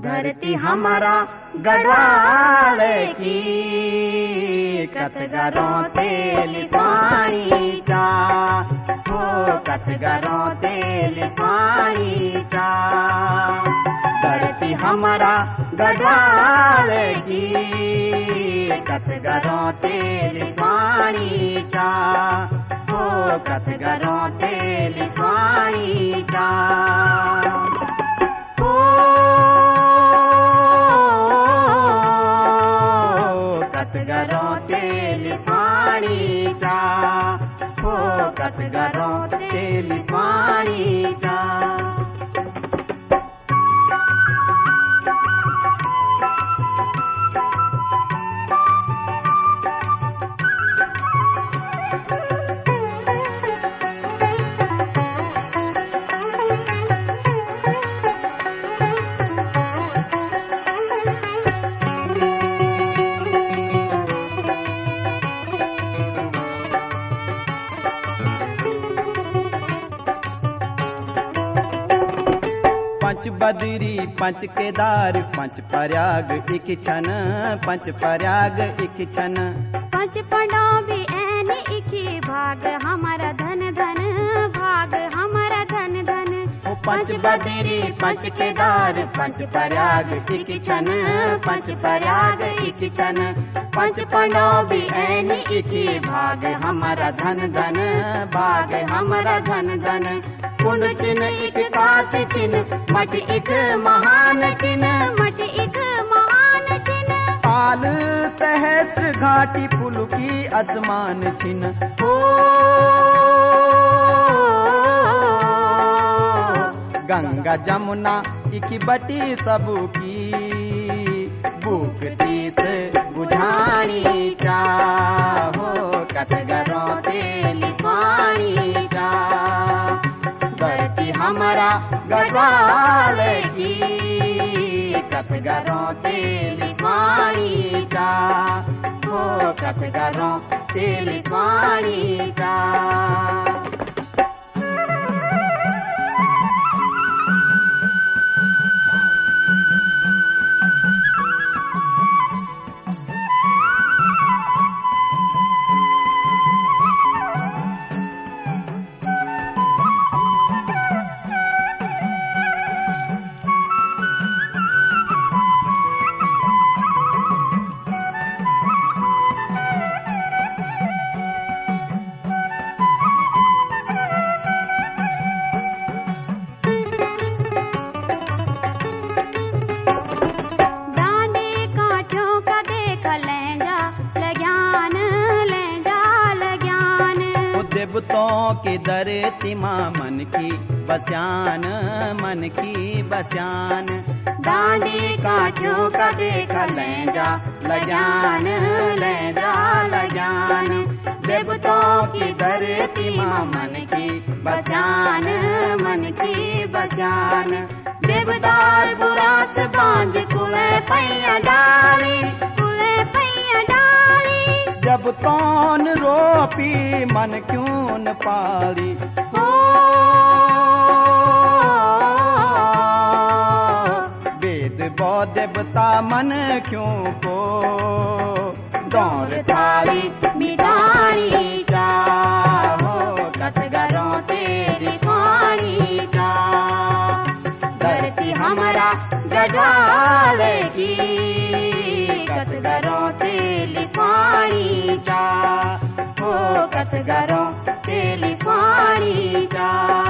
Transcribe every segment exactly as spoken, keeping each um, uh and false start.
धरती हमारा गढ़वाल की, कतगरों तेल स्वाणी चा, हो कतगरों तेल स्वाणी चा। धरती हमारा गढ़वाल की, कतगरों तेल स्वाणी चा, हो कतगरों तेल स्वाणी चा। कतगरों तेल स्वाणी चा, हो कतगरों तेल स्वाणी चा। पंच बदरी पंच केदार पंच प्रयाग इक छन, पंच प्रयाग इक छन। पंच पंडाबी एन इकी भाग हमारा धन धन, भाग हमारा धन धन। पंच बदरी पंच केदार पंच प्रयाग इक छन, पंच प्रयाग इक छन। पंच पंडाबी एन इकी भाग हमारा धन धन, भाग हमारा धन धन। कुंड चिन्ह एक कास चिन्ह, मठ एक महान चिन्ह, मठ एक महान चिन्ह। पाल सहस्त्र घाटी पुलकी आसमान चिन्ह, हो गंगा जमुना इकी बटी सबकी, भूख तीस बुझानी चा, हो कतगरों तेल स्वाणी चा। धरती हमारा गढ़वाल की, कतगरों तेल स्वाणी चा, हो कतगरों तेल स्वाणी चा। देवतों के धरती माँ मन की बस्यान, मन की बस्यान। डांडी काठों का देखा ले जा लगान, ले जा लगान। देवतों की धरती माँ मन की बस्यान, मन की बस्यान। देवदार बुरास बांझ कुले पैया डाली, कुले पैया डाली। जब तौन रोपी मन क्यों न पाली, हो वेद बौद्ध देवता मन क्यों को, दौर थाली मिठाई चा, हो कतगरों तेरी स्वाणी चा। धरती हमारा गढ़वाल की, कतगरों तेली स्वाणी चा, हो कतगरों तेली स्वाणी चा।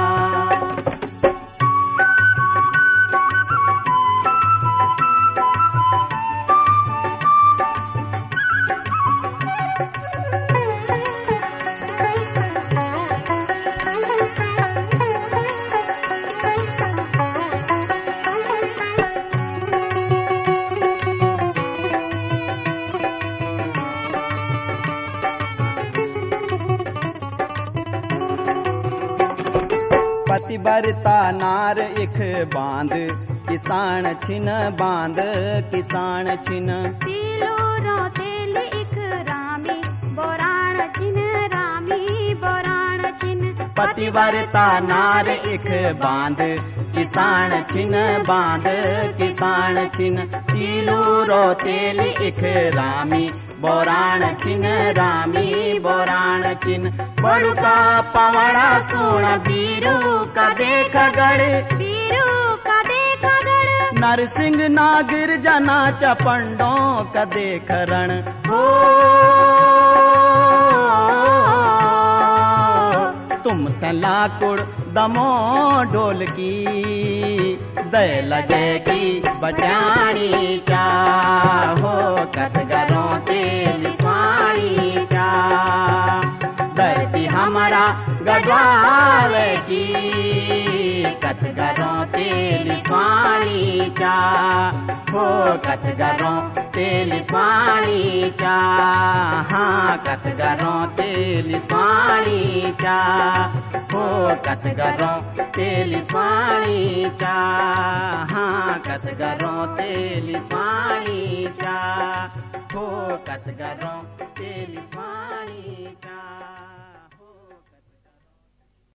पतिव्रता नार इख बांध, किसान छिन बांध, किसान छिन। तिलो रो तेल इख रामी, बोराण छिन रामी, बोराण छिन। पतिवर्ता नार इख बांध किसान छिन बांध किसान छिन तीलू रो तेल इख रामी बोराण छिन रामी बोराण छिन बड़ुका पवड़ा सुण बीरू का देख गढ़ बीरू का देख गढ़ नरसिंह नागिर जना चपंडों का देख रण हो तुम तलाकुड़ दमो ढोलकी दय लगे की बटाणी चाहो कतगरों तेल स्वाणी चा धरती हमारा गढ़वाल की कतगरों तेल स्वाणी चा हो कतगरों तेल स्वाणी चा हाँ कतगरों तेल स्वाणी चा हो कतगरों तेल स्वाणी चा हाँ कतगरों तेल स्वाणी चा हो कतगरों तेल स्वाणी